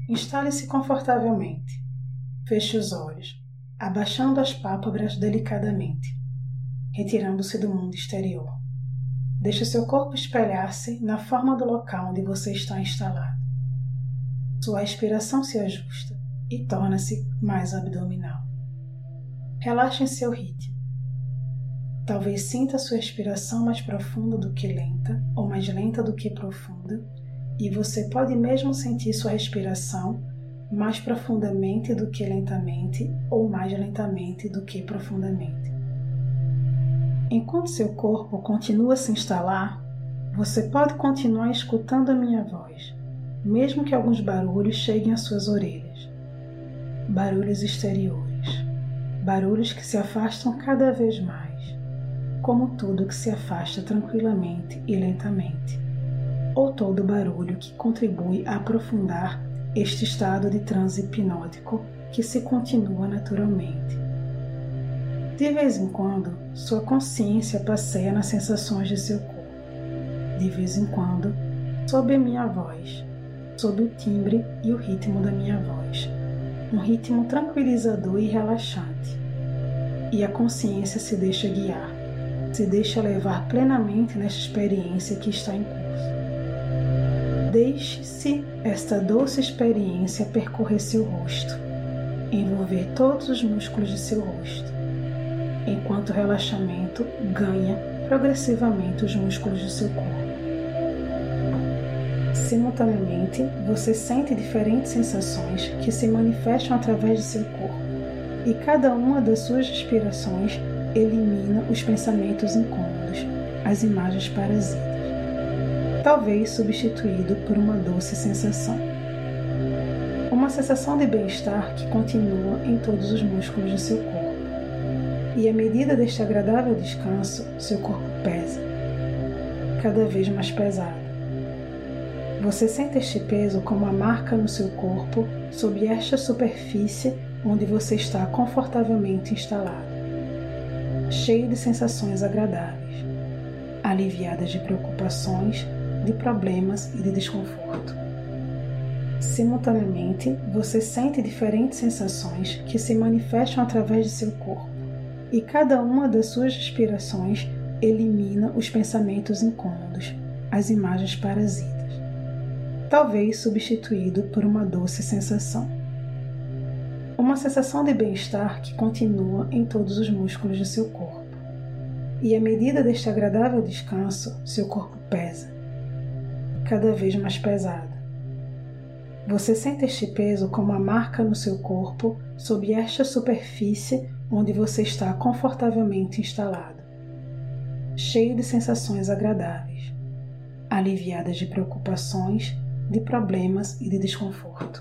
Instale-se confortavelmente. Feche os olhos, abaixando as pálpebras delicadamente, retirando-se do mundo exterior. Deixe seu corpo espelhar-se na forma do local onde você está instalado. Sua respiração se ajusta e torna-se mais abdominal. Relaxe em seu ritmo. Talvez sinta sua respiração mais profunda do que lenta, ou mais lenta do que profunda, e você pode mesmo sentir sua respiração mais profundamente do que lentamente, ou mais lentamente do que profundamente. Enquanto seu corpo continua a se instalar, você pode continuar escutando a minha voz, mesmo que alguns barulhos cheguem às suas orelhas. Barulhos exteriores, barulhos que se afastam cada vez mais, como tudo que se afasta tranquilamente e lentamente, ou todo barulho que contribui a aprofundar este estado de transe hipnótico que se continua naturalmente. De vez em quando, sua consciência passeia nas sensações de seu corpo. De vez em quando, sob a minha voz, sob o timbre e o ritmo da minha voz, um ritmo tranquilizador e relaxante. E a consciência se deixa guiar, se deixa levar plenamente nesta experiência que está em curso. Deixe-se esta doce experiência percorrer seu rosto, envolver todos os músculos de seu rosto, enquanto o relaxamento ganha progressivamente os músculos do seu corpo. Simultaneamente, você sente diferentes sensações que se manifestam através de seu corpo, e cada uma das suas respirações elimina os pensamentos incômodos, as imagens parasitas, talvez substituído por uma doce sensação. Uma sensação de bem-estar que continua em todos os músculos do seu corpo. E à medida deste agradável descanso, seu corpo pesa, cada vez mais pesado. Você sente este peso como uma marca no seu corpo sob esta superfície onde você está confortavelmente instalado, cheio de sensações agradáveis, aliviadas de preocupações, de problemas e de desconforto. Simultaneamente, você sente diferentes sensações que se manifestam através de seu corpo, e cada uma das suas respirações elimina os pensamentos incômodos, as imagens parasitas, talvez substituído por uma doce sensação. Uma sensação de bem-estar que continua em todos os músculos do seu corpo. E à medida deste agradável descanso, seu corpo pesa, cada vez mais pesado. Você sente este peso como uma marca no seu corpo sob esta superfície onde você está confortavelmente instalado, cheio de sensações agradáveis, aliviadas de preocupações, de problemas e de desconforto.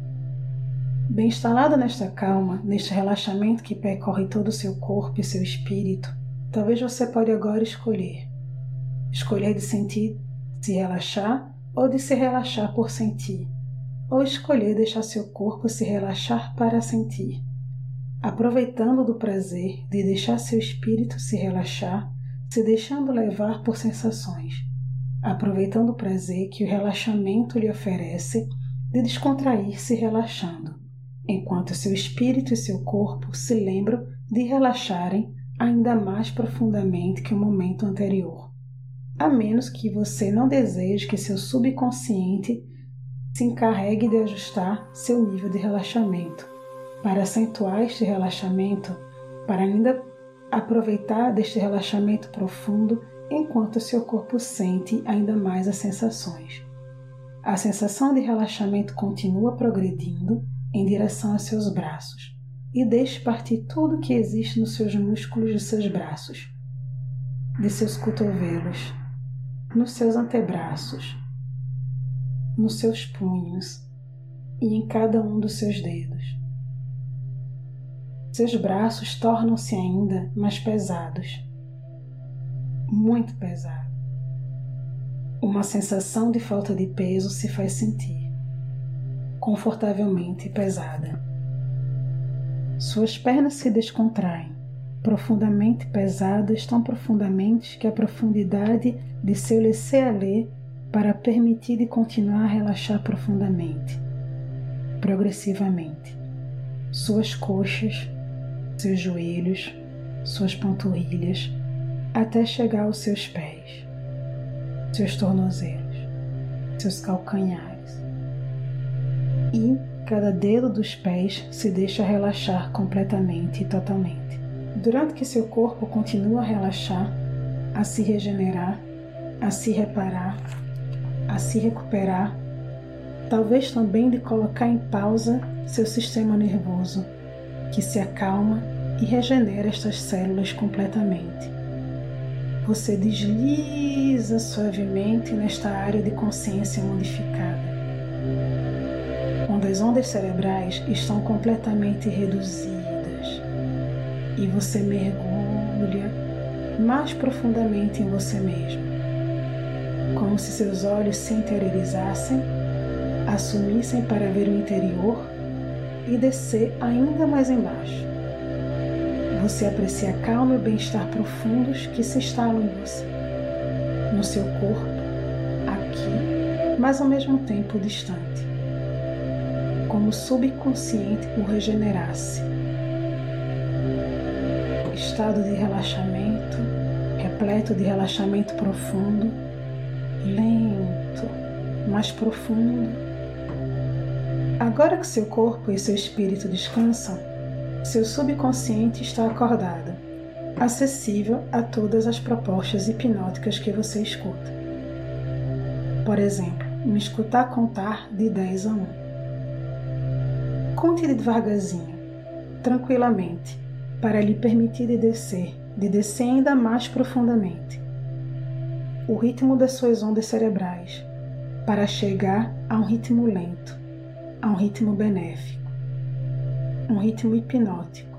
Bem instalado nesta calma, neste relaxamento que percorre todo o seu corpo e seu espírito, talvez você pode agora escolher de sentir, se relaxar ou de se relaxar por sentir, ou escolher deixar seu corpo se relaxar para sentir, aproveitando do prazer de deixar seu espírito se relaxar, se deixando levar por sensações, aproveitando o prazer que o relaxamento lhe oferece de descontrair-se relaxando, enquanto seu espírito e seu corpo se lembram de relaxarem ainda mais profundamente que o momento anterior, a menos que você não deseje que seu subconsciente se encarregue de ajustar seu nível de relaxamento, para acentuar este relaxamento, para ainda aproveitar deste relaxamento profundo enquanto seu corpo sente ainda mais as sensações. A sensação de relaxamento continua progredindo em direção aos seus braços e deixe partir tudo que existe nos seus músculos de seus braços, de seus cotovelos, nos seus antebraços, nos seus punhos e em cada um dos seus dedos. Seus braços tornam-se ainda mais pesados, muito pesados. Uma sensação de falta de peso se faz sentir, confortavelmente pesada. Suas pernas se descontraem, profundamente pesadas, tão profundamente que a profundidade de seu laisser-aller para permitir de continuar a relaxar profundamente. progressivamente suas coxas, seus joelhos, suas panturrilhas, até chegar aos seus pés, seus tornozelos, seus calcanhares. E cada dedo dos pés se deixa relaxar completamente e totalmente. Durante que seu corpo continua a relaxar, a se regenerar, a se reparar, a se recuperar, talvez também de colocar em pausa seu sistema nervoso, que se acalma e regenera estas células completamente. Você desliza suavemente nesta área de consciência modificada, onde as ondas cerebrais estão completamente reduzidas e você mergulha mais profundamente em você mesmo, como se seus olhos se interiorizassem, assumissem para ver o interior e descer ainda mais embaixo. Você aprecia a calma e o bem-estar profundos que se instalam em você, no seu corpo, aqui, mas ao mesmo tempo distante, como o subconsciente o regenerasse. Estado de relaxamento, repleto de relaxamento profundo, lento, mais profundo. Agora que seu corpo e seu espírito descansam, seu subconsciente está acordado, acessível a todas as propostas hipnóticas que você escuta. Por exemplo, me escutar contar de 10 a 1. Conte devagarzinho, tranquilamente, para lhe permitir de descer ainda mais profundamente. O ritmo das suas ondas cerebrais, para chegar a um ritmo lento, a um ritmo benéfico, um ritmo hipnótico.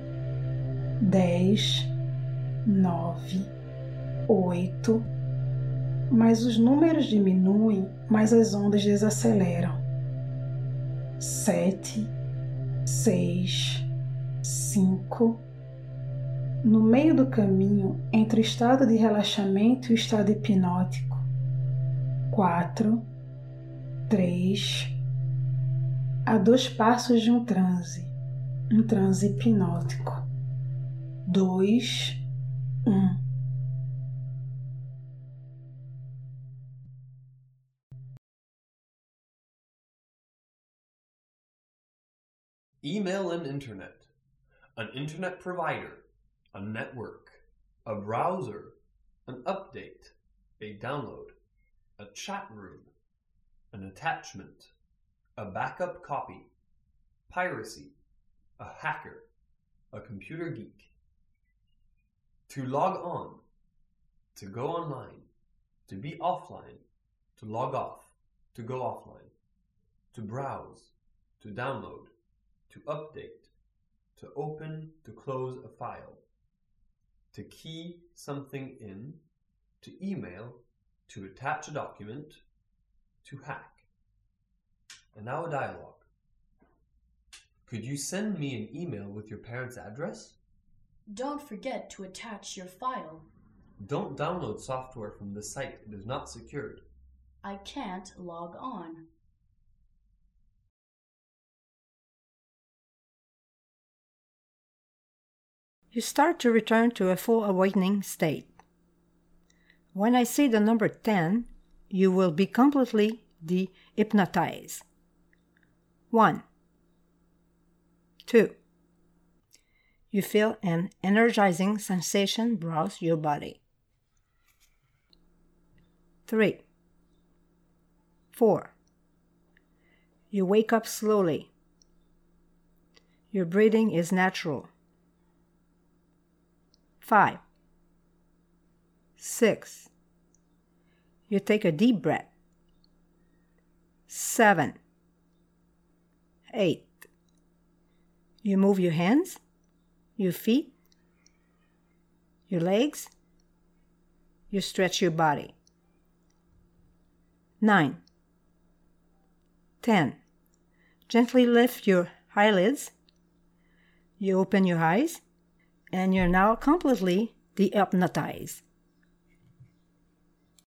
10, 9, 8, mas os números diminuem, mas as ondas desaceleram. 7, 6, 5. No meio do caminho entre o estado de relaxamento e o estado hipnótico. 4, 3, a 2 passos de um transe hipnótico. 2, 1. Email and internet. An internet provider. A network. A browser. An update. A download. A chat room. An attachment. A backup copy. Piracy. A hacker. A computer geek. To log on. To go online. To be offline. To log off. To go offline. To browse. To download. To update. To open. To close a file. To key something in. To email. To attach a document. To hack. And now a dialogue. Could you send me an email with your parents' address? Don't forget to attach your file. Don't download software from the site. It is not secured. I can't log on. You start to return to a full awakening state. When I say the number 10, you will be completely de-hypnotized. 1, 2. You feel an energizing sensation browse your body. 3, 4. You wake up slowly. Your breathing is natural. 5, 6. You take a deep breath. 7, 8. You move your hands, your feet, your legs. You stretch your body. 9, 10. Gently lift your eyelids. You open your eyes, and you're now completely de-hypnotized.